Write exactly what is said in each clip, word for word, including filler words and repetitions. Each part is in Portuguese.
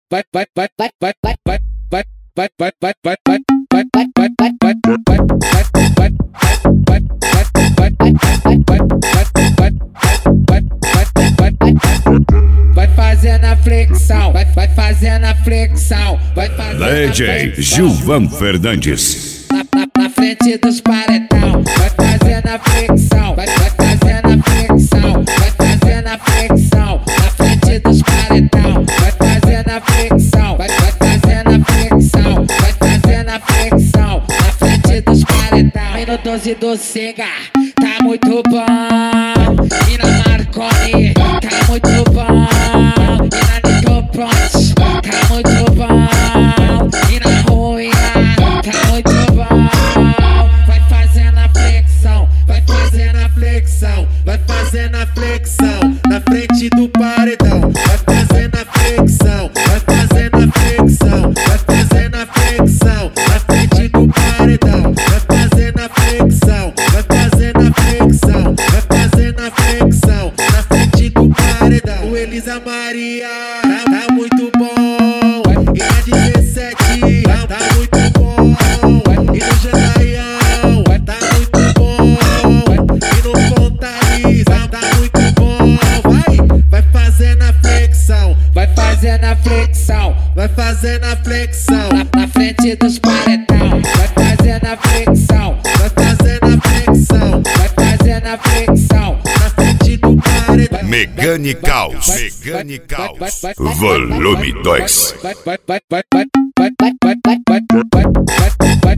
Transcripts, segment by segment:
vai vai vai vai vai vai vai vai vai vai vai vai vai vai fazendo a flexão, vai vai fazendo a flexão, vai fazendo D J Gilvan Fernandes na, na, na frente dos paredão, vai fazendo a flexão, vai vai fazendo a flexão, vai fazendo a flexão na frente dos paredão, vai fazendo a flexão, vai vai fazendo a flexão, vai fazendo a flexão na frente dos paredão. E no doze do Sega tá muito bom, e na Marconi tá muito bom, e na Nitopronte tá muito bom, e na Ruia tá muito bom. Vai fazendo a flexão, vai fazendo a flexão, vai fazendo a flexão na frente do paredão, vai fazendo a flexão, vai fazendo a flexão, vai fazendo a flexão na frente do paredão, vai fazendo a flexão, vai fazendo a flexão, vai fazendo a flexão na frente do paredão. O Elisa Maria tá, tá muito bom, e na dezessete tá, tá muito bom, e no Jandaião tá muito bom, e no Fontaliza tá muito bom. Vai, vai fazendo a flexão, vai fazendo a flexão, vai fazendo a flexão na, na frente dos paredão, vai fazendo a flexão, vai fazendo a flexão, vai fazendo a flexão na frente do paredão. Megane Caos, Megane Caos, volume dois. Vai vai vai vai vai vai vai vai vai vai vai vai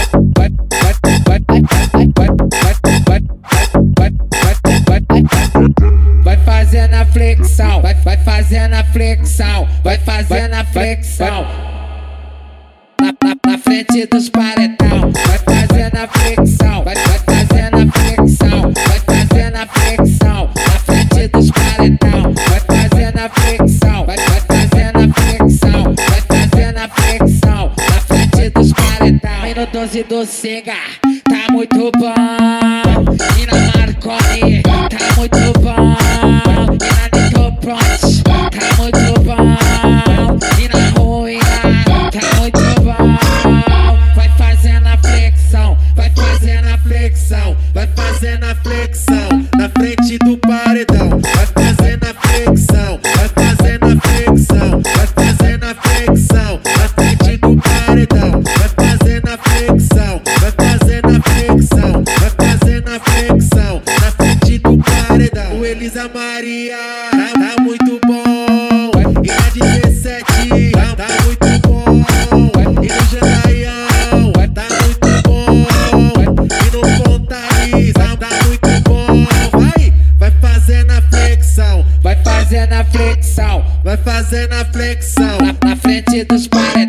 vai fazendo a flexão, vai vai fazendo a flexão, vai fazendo a flexão na, na, na frente dos paredão, vai fazendo a flexão, vai vai fazendo a flexão, vai fazendo a flexão na frente dos paredão, vai fazendo a flexão, vai vai fazendo a flexão, vai fazendo a flexão na frente dos paredão. E no doze do Sega tá muito bom, e na Marconi tá muito bom, e na Nitopronte tá muito bom, e na Ruia tá muito bom. Vai fazendo a flexão, vai fazendo a flexão, vai fazendo a flexão na frente do paredão, vai fazendo a flexão, vai fazendo a flexão, vai fazendo a flexão na frente do paredão, vai fazendo a flexão, vai fazendo a flexão, vai fazendo a flexão na frente do paredão. O Elisa Maria tá, tá muito bom, e na dezessete tá, tá muito bom, e no Jandaião tá muito bom, e no Fontaliza tá muito bom. Vai, vai fazendo a flexão, vai fazendo a flexão, vai fazendo a flexão na, na frente dos paredão.